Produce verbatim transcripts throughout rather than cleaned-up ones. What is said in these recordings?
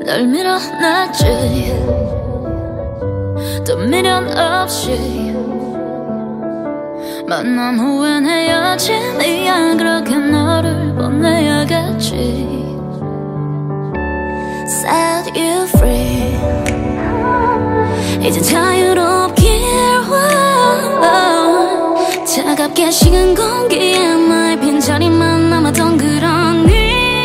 널 밀어냈지 또 미련 없이 만난 후엔 헤어짐이야. 그렇게 너를 보내야겠지. Set you free 이제 자유롭길 원. 차갑게 식은 공기에 나의 빈자리만 남았던 그런 네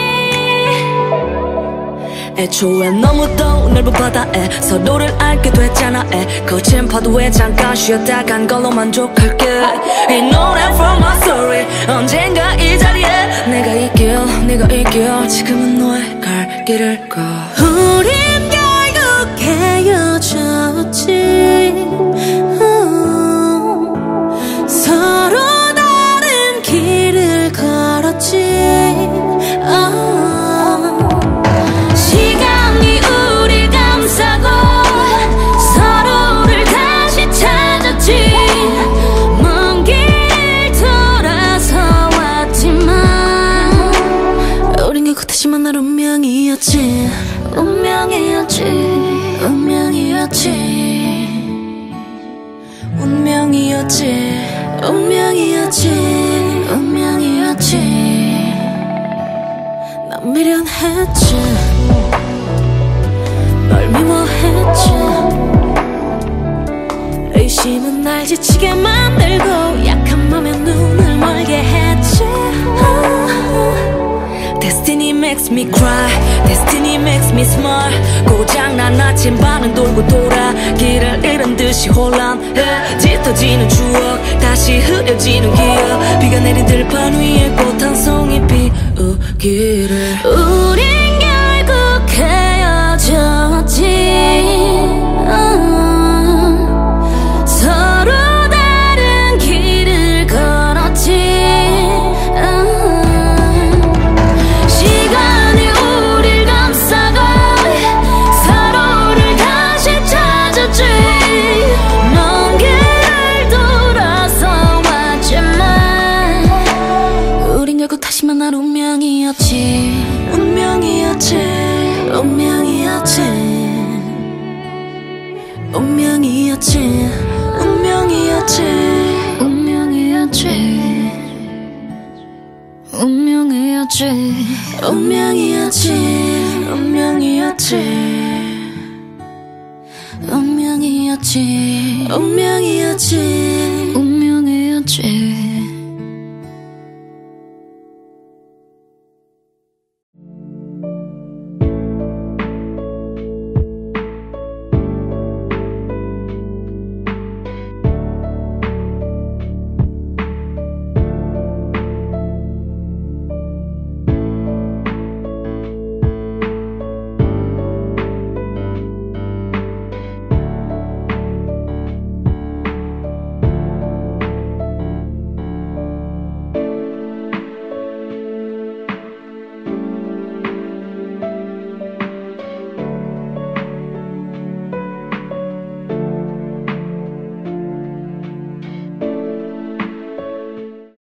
애초엔 너무 또 넓은 바다에 서로를 알게 됐잖아. 애 거친 파도에 잠깐 쉬었다 간 걸로 만족할게. 이 노래 from my story 언젠가 이 자리에 내가 이길 네가 이길 지금은 너의 갈 길을 가. 우린 결국 헤어졌지. 음, 서로 다른 길을 걸었지. 음. 하지만 날 운명이었지. 운명이었지. 운명이었지. 운명이었지. 운명이었지. 운명이었지. 난 미련했지. 널 미워했지. 의심은 날 지치게 만들고 약한 맘에 눈을 멀게 했지. Destiny makes me cry, Destiny makes me smile. 고장난 나침반은 돌고 돌아 길을 잃은 듯이 혼란해. 짙어지는 추억 다시 흐려지는 기억. 비가 내린 들판 위에 꽃 한 송이 피우기를. 우린 결국 헤어졌지. 음, 서로 다른 길을 걸었지. 하지만 날 운명이었지. 운명이었지. 운명이었지. 운명이었지. 운명이었지. 운명이었지. 운명이었지. 운명이었지. 운명이었지. 운명이었지. 운명이었지.